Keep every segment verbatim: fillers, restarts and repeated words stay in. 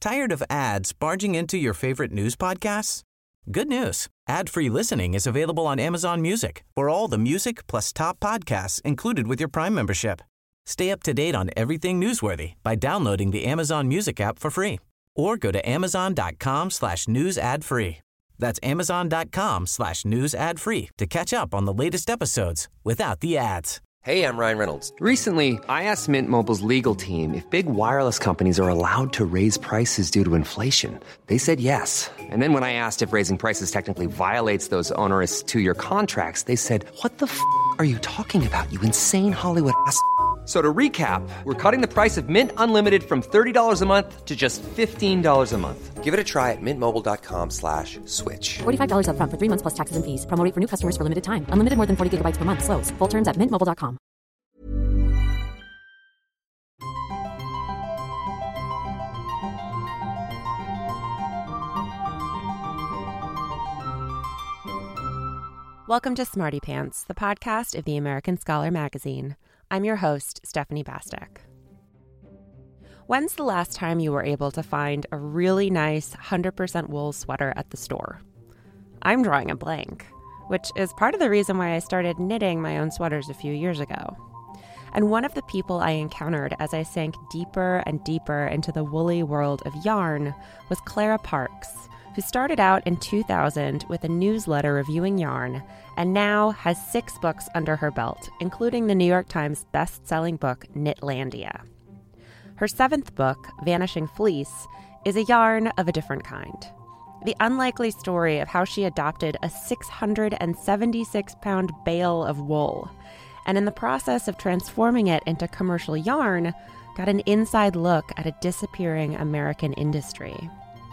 Tired of ads barging into your favorite news podcasts? Good news. Ad-free listening is available on Amazon Music for all the music plus top podcasts included with your Prime membership. Stay up to date on everything newsworthy by downloading the Amazon Music app for free or go to amazon.com slash news ad free. That's amazon.com slash news ad free to catch up on the latest episodes without the ads. Hey, I'm Ryan Reynolds. Recently, I asked Mint Mobile's legal team if big wireless companies are allowed to raise prices due to inflation. They said yes. And then when I asked if raising prices technically violates those onerous two-year contracts, they said, what the f*** are you talking about, you insane Hollywood ass f- So to recap, we're cutting the price of Mint Unlimited from thirty dollars a month to just fifteen dollars a month. Give it a try at mintmobile.com slash switch. forty-five dollars up front for three months plus taxes and fees. Promo rate for new customers for limited time. Unlimited more than forty gigabytes per month. Slows full terms at mint mobile dot com. Welcome to Smarty Pants, the podcast of the American Scholar magazine. I'm your host, Stephanie Bastek. When's the last time you were able to find a really nice one hundred percent wool sweater at the store? I'm drawing a blank, which is part of the reason why I started knitting my own sweaters a few years ago. And one of the people I encountered as I sank deeper and deeper into the woolly world of yarn was Clara Parks, who started out in two thousand with a newsletter reviewing yarn and now has six books under her belt, including the New York Times best-selling book Knitlandia. Her seventh book, Vanishing Fleece, is a yarn of a different kind. The unlikely story of how she adopted a six hundred seventy-six pound bale of wool, and in the process of transforming it into commercial yarn, got an inside look at a disappearing American industry.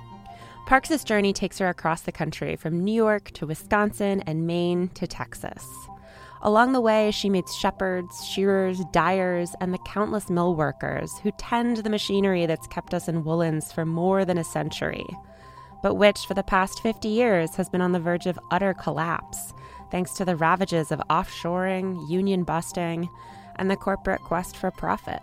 Parks' journey takes her across the country from New York to Wisconsin and Maine to Texas. Along the way, she meets shepherds, shearers, dyers, and the countless mill workers who tend the machinery that's kept us in woolens for more than a century, but which for the past fifty years has been on the verge of utter collapse, thanks to the ravages of offshoring, union busting, and the corporate quest for profit.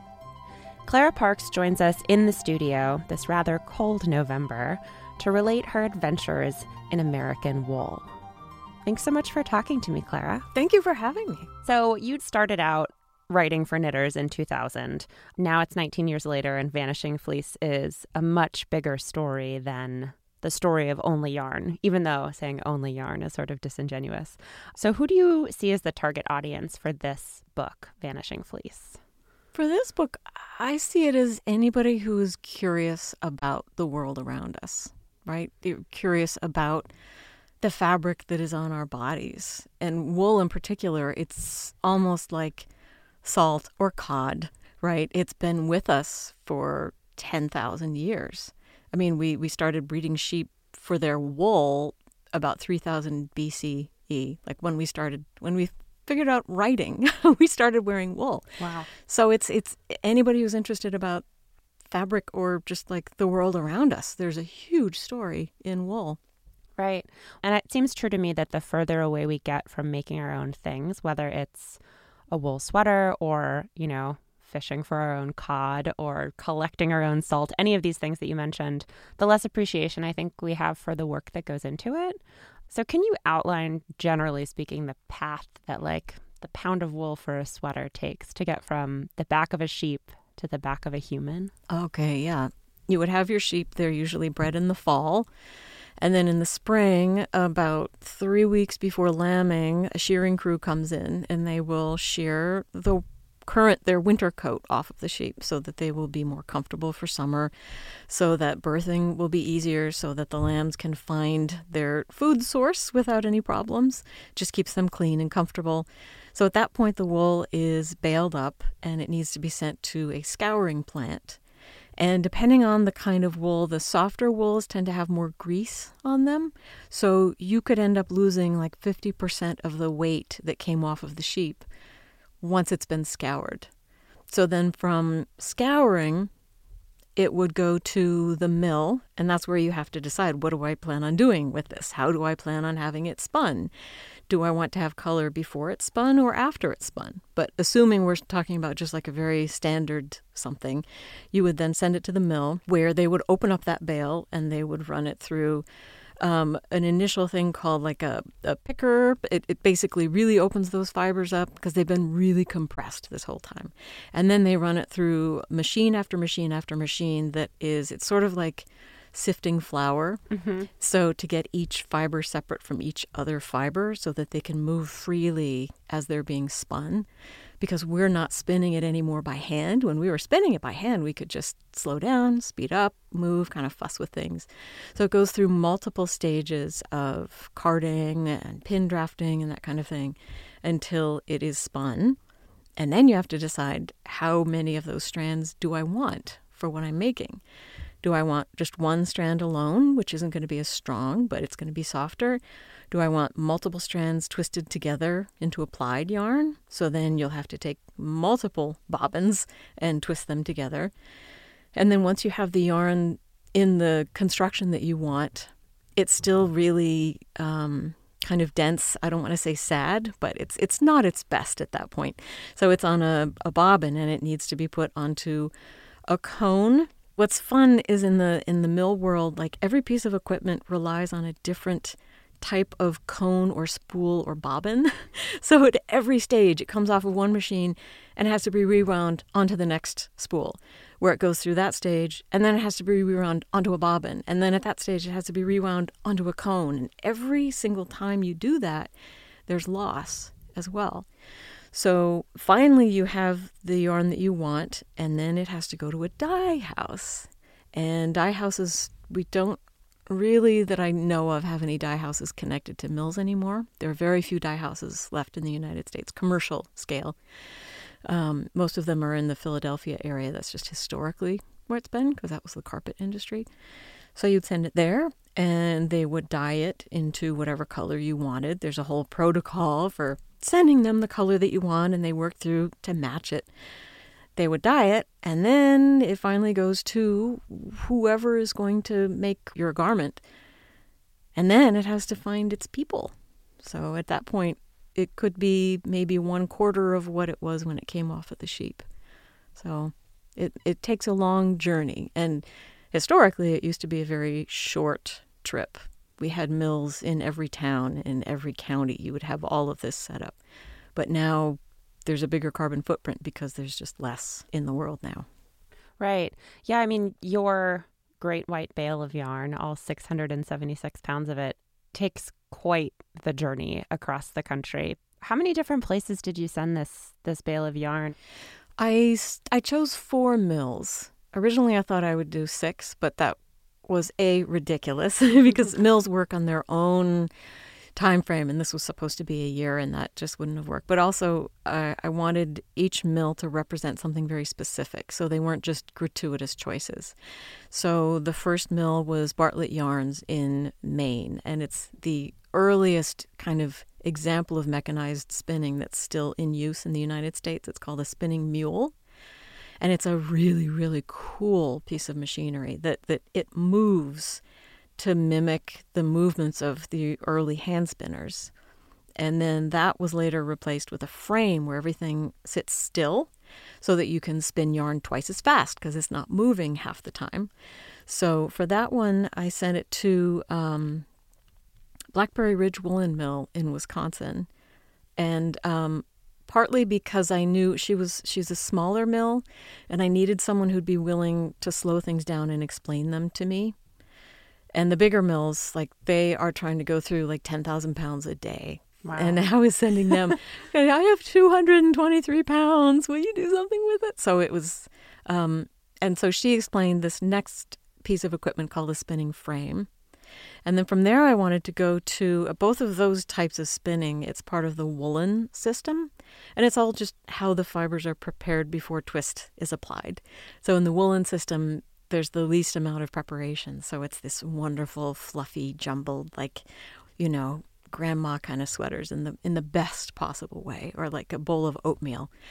Clara Parks joins us in the studio this rather cold November to relate her adventures in American wool. Thanks so much for talking to me, Clara. Thank you for having me. So you'd started out writing for knitters in two thousand. Now it's nineteen years later, and Vanishing Fleece is a much bigger story than the story of Only Yarn, even though saying Only Yarn is sort of disingenuous. So who do you see as the target audience for this book, Vanishing Fleece? For this book, I see it as anybody who is curious about the world around us, right? They're curious about the fabric that is on our bodies. And wool in particular, it's almost like salt or cod, right? It's been with us for ten thousand years. I mean, we, we started breeding sheep for their wool about three thousand B C E, like when we started, when we figured out writing, we started wearing wool. Wow. So it's it's anybody who's interested about fabric or just like the world around us, there's a huge story in wool. Right. And it seems true to me that the further away we get from making our own things, whether it's a wool sweater or, you know, fishing for our own cod or collecting our own salt, any of these things that you mentioned, the less appreciation I think we have for the work that goes into it. So can you outline, generally speaking, the path that like the pound of wool for a sweater takes to get from the back of a sheep to the back of a human? Okay, yeah. You would have your sheep. They're usually bred in the fall. And then in the spring, about three weeks before lambing, a shearing crew comes in and they will shear the current, their winter coat off of the sheep so that they will be more comfortable for summer, so that birthing will be easier, so that the lambs can find their food source without any problems. Just keeps them clean and comfortable. So at that point, the wool is baled up and it needs to be sent to a scouring plant. And depending on the kind of wool, the softer wools tend to have more grease on them. So you could end up losing like fifty percent of the weight that came off of the sheep once it's been scoured. So then from scouring, it would go to the mill, and that's where you have to decide, what do I plan on doing with this? How do I plan on having it spun? Do I want to have color before it's spun or after it's spun? But assuming we're talking about just like a very standard something, you would then send it to the mill where they would open up that bale and they would run it through um, an initial thing called like a, a picker. It, it basically really opens those fibers up because they've been really compressed this whole time. And then they run it through machine after machine after machine that is, it's sort of like sifting flour. Mm-hmm. So to get each fiber separate from each other fiber so that they can move freely as they're being spun, because we're not spinning it anymore by hand. When we were spinning it by hand, we could just slow down, speed up, move, kind of fuss with things. So it goes through multiple stages of carding and pin drafting and that kind of thing until it is spun. And then you have to decide, how many of those strands do I want for what I'm making? Do I want just one strand alone, which isn't going to be as strong, but it's going to be softer? Do I want multiple strands twisted together into a plied yarn? So then you'll have to take multiple bobbins and twist them together. And then once you have the yarn in the construction that you want, it's still really um, kind of dense. I don't want to say sad, but it's it's not its best at that point. So it's on a, a bobbin and it needs to be put onto a cone. What's fun is in the in the mill world, like every piece of equipment relies on a different type of cone or spool or bobbin. So at every stage, it comes off of one machine and it has to be rewound onto the next spool, where it goes through that stage, and then it has to be rewound onto a bobbin. And then at that stage, it has to be rewound onto a cone. And every single time you do that, there's loss as well. So finally you have the yarn that you want, and then it has to go to a dye house. And dye houses, we don't really, that I know of, have any dye houses connected to mills anymore. There are very few dye houses left in the United States, commercial scale. Um, most of them are in the Philadelphia area. That's just historically where it's been, because that was the carpet industry. So you'd send it there, and they would dye it into whatever color you wanted. There's a whole protocol for sending them the color that you want, and they work through to match it. They would dye it, and then it finally goes to whoever is going to make your garment. And then it has to find its people. So at that point, it could be maybe one quarter of what it was when it came off of the sheep. So it, it takes a long journey. And historically, it used to be a very short trip. We had mills in every town, in every county. You would have all of this set up. But now there's a bigger carbon footprint because there's just less in the world now. Right. Yeah, I mean, your great white bale of yarn, all six hundred seventy-six pounds of it, takes quite the journey across the country. How many different places did you send this this bale of yarn? I, I chose four mills. Originally, I thought I would do six, but that was A, ridiculous because mills work on their own time frame, and this was supposed to be a year, and that just wouldn't have worked. But also, uh, I wanted each mill to represent something very specific, so they weren't just gratuitous choices. So the first mill was Bartlett Yarns in Maine, and it's the earliest kind of example of mechanized spinning that's still in use in the United States. It's called a spinning mule. And it's a really, really cool piece of machinery that, that it moves to mimic the movements of the early hand spinners. And then that was later replaced with a frame where everything sits still so that you can spin yarn twice as fast because it's not moving half the time. So for that one, I sent it to um, Blackberry Ridge Woolen Mill in Wisconsin. And um, partly because I knew she was she's a smaller mill, and I needed someone who'd be willing to slow things down and explain them to me. And the bigger mills, like, they are trying to go through like ten thousand pounds a day. Wow. And I was sending them, I have two hundred twenty-three pounds. Will you do something with it? So it was, um, and so she explained this next piece of equipment called a spinning frame. And then from there, I wanted to go to uh, both of those types of spinning. It's part of the woolen system, and it's all just how the fibers are prepared before twist is applied. So in the woolen system, there's the least amount of preparation. So it's this wonderful, fluffy, jumbled, like, you know, grandma kind of sweaters in the in the best possible way, or like a bowl of oatmeal.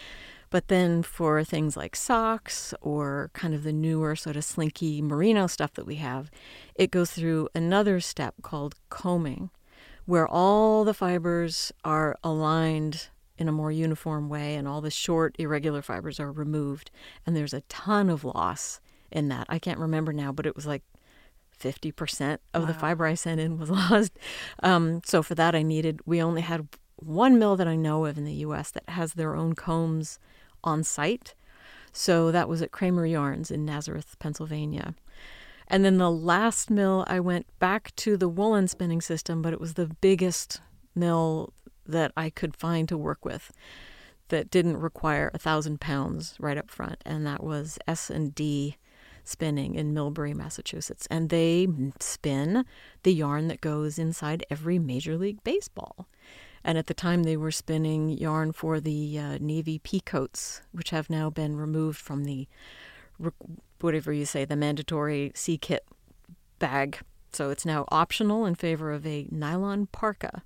But then for things like socks or kind of the newer sort of slinky merino stuff that we have, it goes through another step called combing, where all the fibers are aligned in a more uniform way and all the short, irregular fibers are removed. And there's a ton of loss in that. I can't remember now, but it was like fifty percent of wow. the fiber I sent in was lost. Um, so for that I needed, we only had one mill that I know of in the U S that has their own combs on site. So that was at Kramer Yarns in Nazareth, Pennsylvania. And then the last mill, I went back to the woolen spinning system, but it was the biggest mill that I could find to work with that didn't require a thousand pounds right up front. And that was S and D Spinning in Millbury, Massachusetts. And they spin the yarn that goes inside every Major League Baseball. And at the time, they were spinning yarn for the uh, Navy peacoats, which have now been removed from the, whatever you say, the mandatory sea kit bag. So it's now optional in favor of a nylon parka.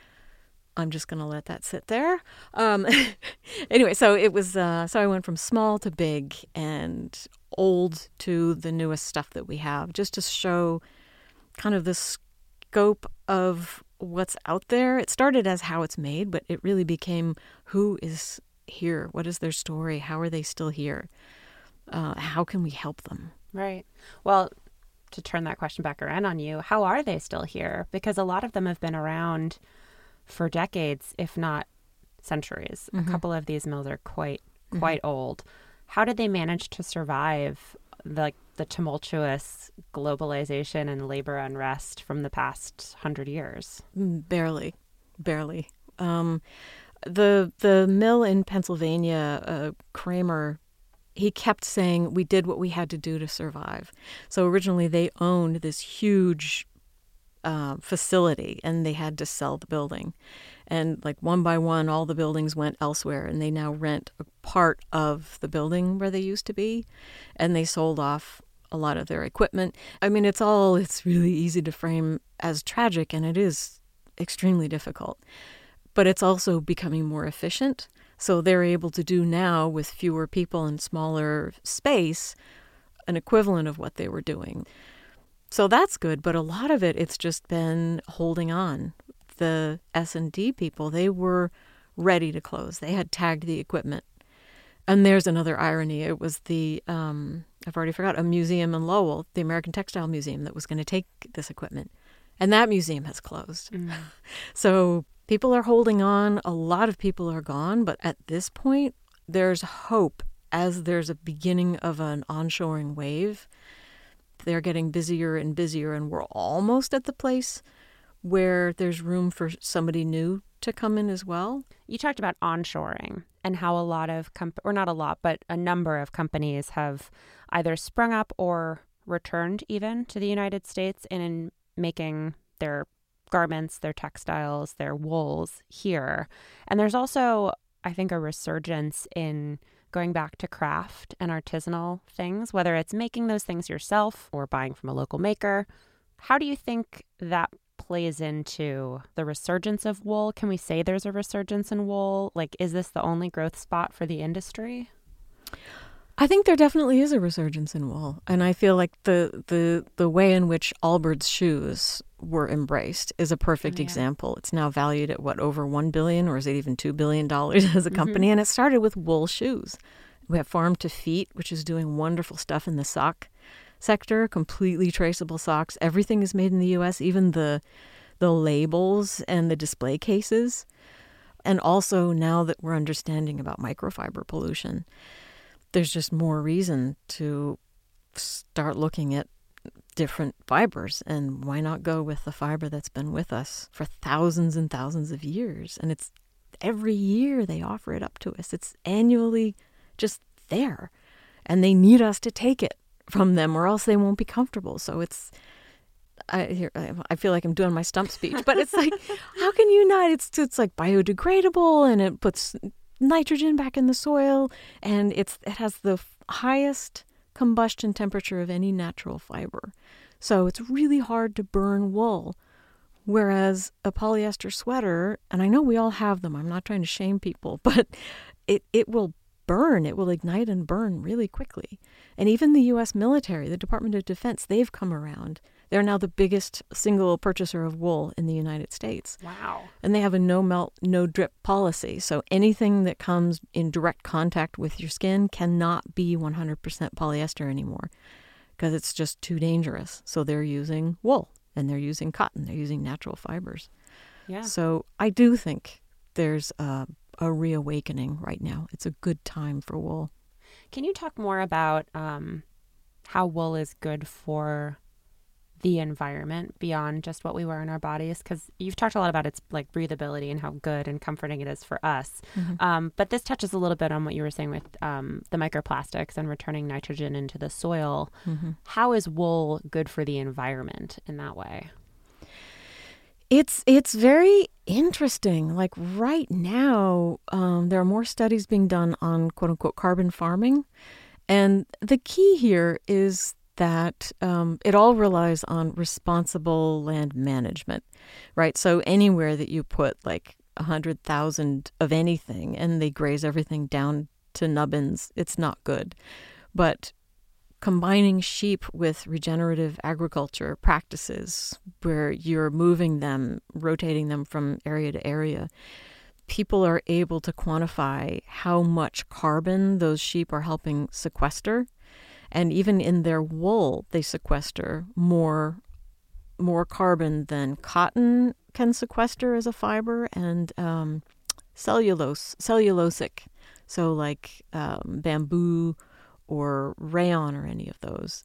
I'm just going to let that sit there. Um, anyway, so it was. Uh, so I went from small to big and old to the newest stuff that we have, just to show kind of the scope of what's out there. It started as how it's made, but it really became who is here, what is their story, how are they still here, uh, how can we help them? Right. Well, to turn that question back around on you, how are they still here? Because a lot of them have been around for decades, if not centuries. Mm-hmm. A couple of these mills are quite quite mm-hmm. old. How did they manage to survive the, the tumultuous globalization and labor unrest from the past hundred years? Barely, barely. Um, the the mill in Pennsylvania, uh, Kramer, he kept saying we did what we had to do to survive. So originally they owned this huge uh, facility and they had to sell the building. And like one by one, all the buildings went elsewhere, and they now rent a part of the building where they used to be, and they sold off a lot of their equipment. I mean, it's all, it's really easy to frame as tragic, and it is extremely difficult. But it's also becoming more efficient. So they're able to do now, with fewer people and smaller space, an equivalent of what they were doing. So that's good, but a lot of it, it's just been holding on. The S and D people, they were ready to close. They had tagged the equipment. And there's another irony. It was the, um, I've already forgot, a museum in Lowell, the American Textile Museum, that was going to take this equipment. And that museum has closed. Mm. So people are holding on. A lot of people are gone. But at this point, there's hope as there's a beginning of an onshoring wave. They're getting busier and busier, and we're almost at the place where there's room for somebody new to come in as well. You talked about onshoring and how a lot of, comp- or not a lot, but a number of companies have either sprung up or returned even to the United States and in making their garments, their textiles, their wools here. And there's also, I think, a resurgence in going back to craft and artisanal things, whether it's making those things yourself or buying from a local maker. How do you think that plays into the resurgence of wool? Can we say there's a resurgence in wool? Like, is this the only growth spot for the industry? I think there definitely is a resurgence in wool. And I feel like the the, the way in which Allbirds shoes were embraced is a perfect yeah. example. It's now valued at, what, over one billion dollars, or is it even two billion dollars as a company? Mm-hmm. And it started with wool shoes. We have Farm to Feet, which is doing wonderful stuff in the sock sector, completely traceable socks. Everything is made in the U S, even the the labels and the display cases. And also, now that we're understanding about microfiber pollution, there's just more reason to start looking at different fibers. And why not go with the fiber that's been with us for thousands and thousands of years? And it's every year they offer it up to us. It's annually just there. And they need us to take it from them, or else they won't be comfortable. So it's, I here I feel like I'm doing my stump speech, but it's like, how can you not? It's it's like biodegradable, and it puts nitrogen back in the soil, and it's it has the highest combustion temperature of any natural fiber. So it's really hard to burn wool. Whereas a polyester sweater, and I know we all have them, I'm not trying to shame people, but it, it will burn. It will ignite and burn really quickly. And even the U S military, the Department of Defense, they've come around. They're now the biggest single purchaser of wool in the United States. Wow. And they have a no-melt, no-drip policy. So anything that comes in direct contact with your skin cannot be one hundred percent polyester anymore because it's just too dangerous. So they're using wool and they're using cotton. They're using natural fibers. Yeah. So I do think there's a, a reawakening right now. It's a good time for wool. Can you talk more about um, how wool is good for the environment beyond just what we wear in our bodies? Because you've talked a lot about its like breathability and how good and comforting it is for us. Mm-hmm. Um, but this touches a little bit on what you were saying with um, the microplastics and returning nitrogen into the soil. Mm-hmm. How is wool good for the environment in that way? It's it's very interesting. Like right now, um, there are more studies being done on quote unquote carbon farming. And the key here is that um, it all relies on responsible land management, right? So anywhere that you put like one hundred thousand of anything and they graze everything down to nubbins, it's not good. But combining sheep with regenerative agriculture practices where you're moving them, rotating them from area to area, people are able to quantify how much carbon those sheep are helping sequester. And even in their wool, they sequester more more carbon than cotton can sequester as a fiber, and um, cellulose, cellulosic, so like um, bamboo or rayon or any of those.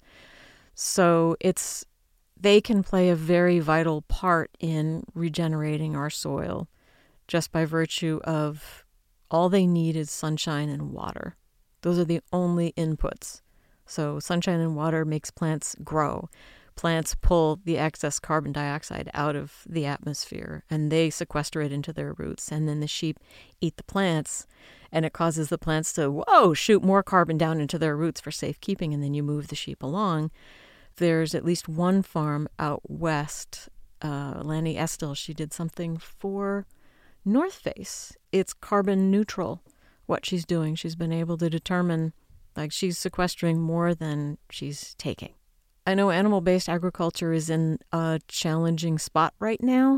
So it's they can play a very vital part in regenerating our soil just by virtue of all they need is sunshine and water. Those are the only inputs. So sunshine and water makes plants grow. Plants pull the excess carbon dioxide out of the atmosphere and they sequester it into their roots. And then the sheep eat the plants and it causes the plants to, whoa, shoot more carbon down into their roots for safekeeping. And then you move the sheep along. There's at least one farm out west, uh, Lanny Estill, she did something for North Face. It's carbon neutral, what she's doing. She's been able to determine like she's sequestering more than she's taking. I know animal-based agriculture is in a challenging spot right now,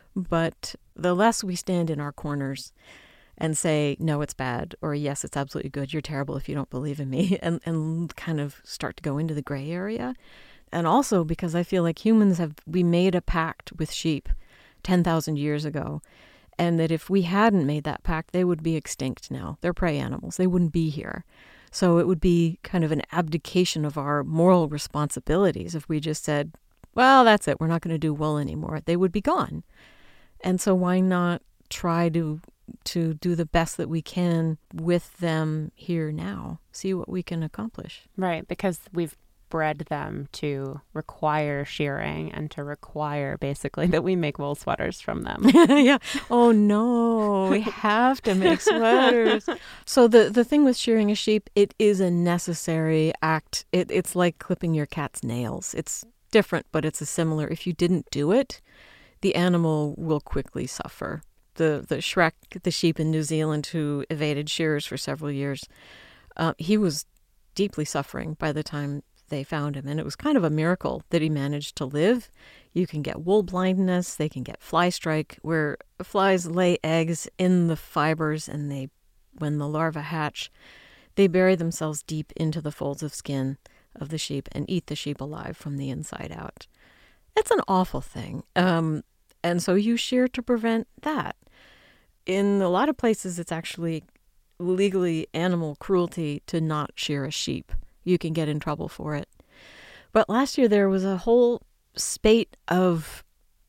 but the less we stand in our corners and say, no, it's bad, or yes, it's absolutely good, you're terrible if you don't believe in me, and, and kind of start to go into the gray area. And also because I feel like humans have, we made a pact with sheep ten thousand years ago, and that if we hadn't made that pact, they would be extinct now. They're prey animals. They wouldn't be here. So it would be kind of an abdication of our moral responsibilities if we just said, well, that's it. We're not going to do wool anymore. They would be gone. And so why not try to to do the best that we can with them here now, see what we can accomplish. Right, because we've bred them to require shearing and to require basically that we make wool sweaters from them. Yeah. Oh no, we have to make sweaters. So the, the thing with shearing a sheep, it is a necessary act. It, it's like clipping your cat's nails. It's different, but it's a similar. If you didn't do it, the animal will quickly suffer. The, the Shrek, the sheep in New Zealand who evaded shearers for several years, uh, he was deeply suffering by the time they found him. And it was kind of a miracle that he managed to live. You can get wool blindness. They can get fly strike, where flies lay eggs in the fibers, and they, when the larvae hatch, they bury themselves deep into the folds of skin of the sheep and eat the sheep alive from the inside out. It's an awful thing. Um, and so you shear to prevent that. In a lot of places, it's actually legally animal cruelty to not shear a sheep. You can get in trouble for it. But last year there was a whole spate of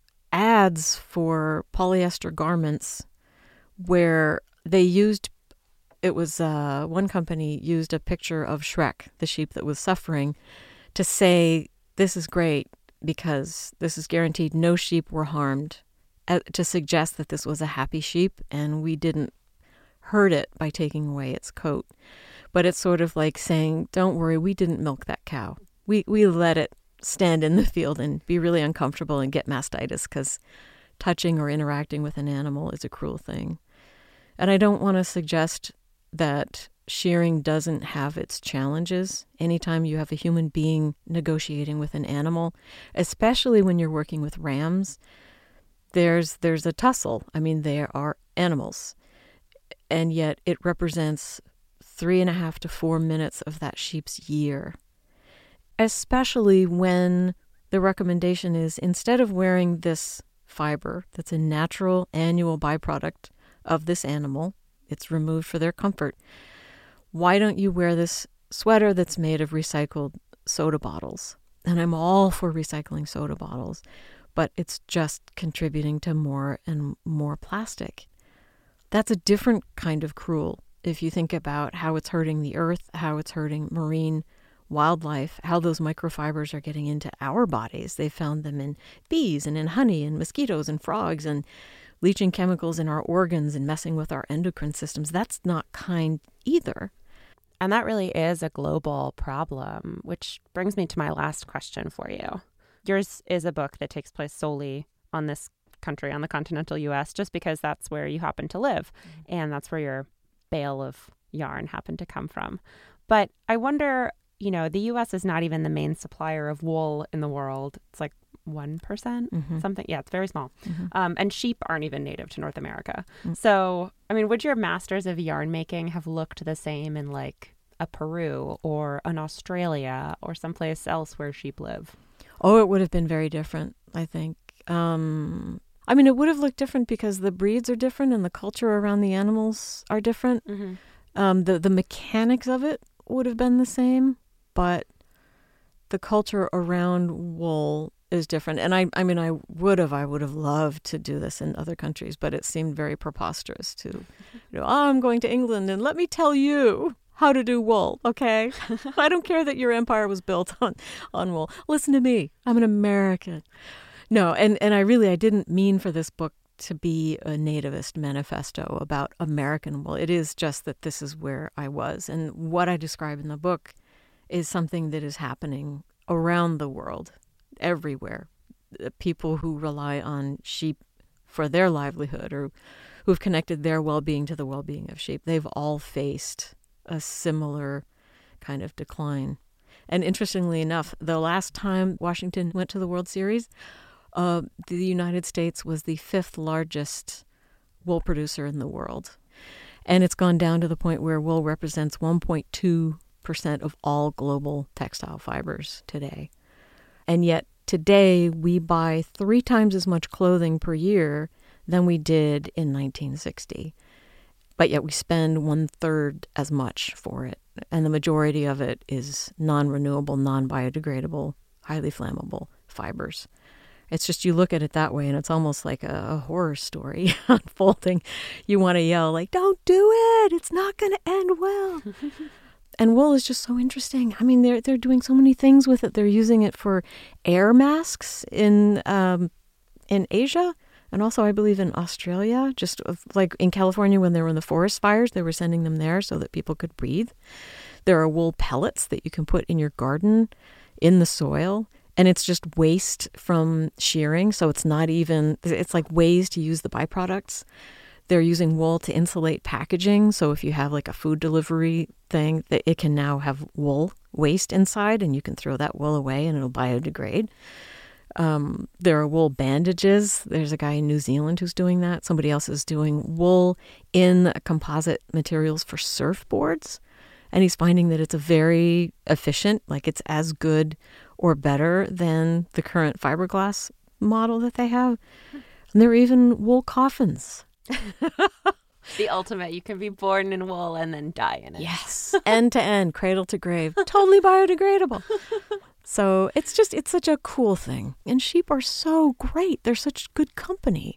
ads for polyester garments where they used, it was uh, one company used a picture of Shrek, the sheep that was suffering, to say, this is great because this is guaranteed no sheep were harmed, uh, to suggest that this was a happy sheep and we didn't hurt it by taking away its coat. But it's sort of like saying, don't worry, we didn't milk that cow. We we let it stand in the field and be really uncomfortable and get mastitis because touching or interacting with an animal is a cruel thing. And I don't want to suggest that shearing doesn't have its challenges. Anytime you have a human being negotiating with an animal, especially when you're working with rams, there's there's a tussle. I mean, they are animals. And yet it represents three and a half to four minutes of that sheep's year. Especially when the recommendation is, instead of wearing this fiber that's a natural annual byproduct of this animal, it's removed for their comfort, why don't you wear this sweater that's made of recycled soda bottles? And I'm all for recycling soda bottles, but it's just contributing to more and more plastic. That's a different kind of cruel if you think about how it's hurting the earth, how it's hurting marine wildlife, how those microfibers are getting into our bodies. They found them in bees and in honey and mosquitoes and frogs and leaching chemicals in our organs and messing with our endocrine systems. That's not kind either. And that really is a global problem, which brings me to my last question for you. Yours is a book that takes place solely on this country, on the continental U S, just because that's where you happen to live. Mm-hmm. And that's where your bale of yarn happened to come from. But I wonder, you know, the U S is not even the main supplier of wool in the world. It's like one percent, mm-hmm. something. Yeah, it's very small. Mm-hmm. Um, and sheep aren't even native to North America. Mm-hmm. So, I mean, would your masters of yarn making have looked the same in like a Peru or an Australia or someplace else where sheep live? Oh, it would have been very different, I think. Um, I mean, it would have looked different because the breeds are different and the culture around the animals are different. Mm-hmm. Um, the, the mechanics of it would have been the same, but the culture around wool is different. And I, I mean, I would have, I would have loved to do this in other countries, but it seemed very preposterous to, you know, oh, I'm going to England and let me tell you how to do wool, okay? I don't care that your empire was built on, on wool. Listen to me. I'm an American. No, and, and I really, I didn't mean for this book to be a nativist manifesto about American wool. It is just that this is where I was. And what I describe in the book is something that is happening around the world, everywhere. People who rely on sheep for their livelihood or who've connected their well-being to the well-being of sheep, they've all faced a similar kind of decline. And interestingly enough, the last time Washington went to the World Series, uh, the United States was the fifth largest wool producer in the world. And it's gone down to the point where wool represents one point two percent of all global textile fibers today. And yet today we buy three times as much clothing per year than we did in nineteen sixty. But yet we spend one third as much for it. And the majority of it is non-renewable, non-biodegradable, highly flammable fibers. It's just, you look at it that way and it's almost like a, a horror story unfolding. You want to yell like, don't do it. It's not going to end well. And wool is just so interesting. I mean, they're, they're doing so many things with it. They're using it for air masks in um, in Asia. And also, I believe, in Australia, just like in California when there were the forest fires, they were sending them there so that people could breathe. There are wool pellets that you can put in your garden, in the soil. And it's just waste from shearing. So it's not even, it's like ways to use the byproducts. They're using wool to insulate packaging. So if you have like a food delivery thing, that it can now have wool waste inside and you can throw that wool away and it'll biodegrade. Um, there are wool bandages. There's a guy in New Zealand who's doing that. Somebody else is doing wool in composite materials for surfboards. And he's finding that it's a very efficient, like it's as good or better than the current fiberglass model that they have. And there are even wool coffins. The ultimate. You can be born in wool and then die in it. Yes. End to end, cradle to grave. Totally biodegradable. So it's just, it's such a cool thing. And sheep are so great. They're such good company.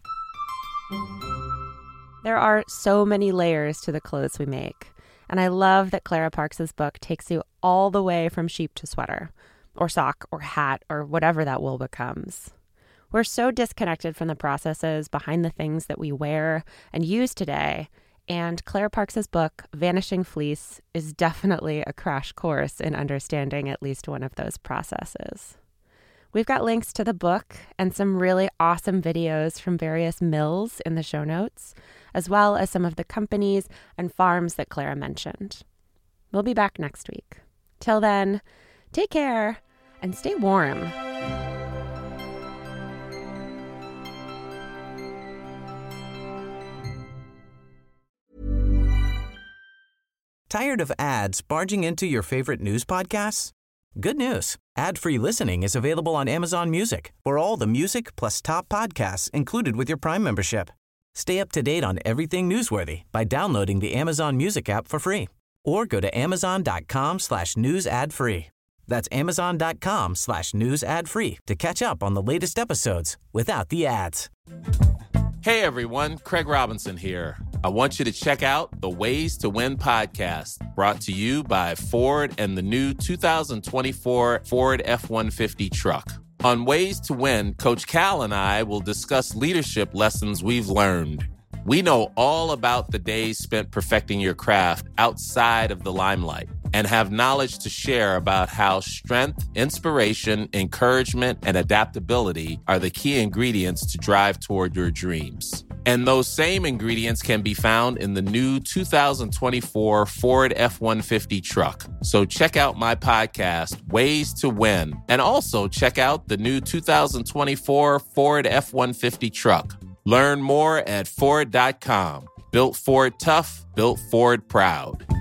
There are so many layers to the clothes we make. And I love that Clara Parks's book takes you all the way from sheep to sweater or sock or hat or whatever that wool becomes. We're so disconnected from the processes behind the things that we wear and use today. And Clara Parks's book, Vanishing Fleece, is definitely a crash course in understanding at least one of those processes. We've got links to the book and some really awesome videos from various mills in the show notes, as well as some of the companies and farms that Clara mentioned. We'll be back next week. Till then, take care and stay warm. Tired of ads barging into your favorite news podcasts? Good news. Ad-free listening is available on Amazon Music for all the music plus top podcasts included with your Prime membership. Stay up to date on everything newsworthy by downloading the Amazon Music app for free or go to amazon.com slash news ad free. That's amazon.com slash news ad free to catch up on the latest episodes without the ads. Hey everyone, Craig Robinson here. I want you to check out the Ways to Win podcast, brought to you by Ford and the new two thousand twenty-four Ford F one fifty truck. On Ways to Win, Coach Cal and I will discuss leadership lessons we've learned. We know all about the days spent perfecting your craft outside of the limelight and have knowledge to share about how strength, inspiration, encouragement, and adaptability are the key ingredients to drive toward your dreams. And those same ingredients can be found in the new two thousand twenty-four Ford F one fifty truck. So check out my podcast, Ways to Win, and also check out the new two thousand twenty-four Ford F one fifty truck. Learn more at Ford dot com. Built Ford tough, built Ford proud.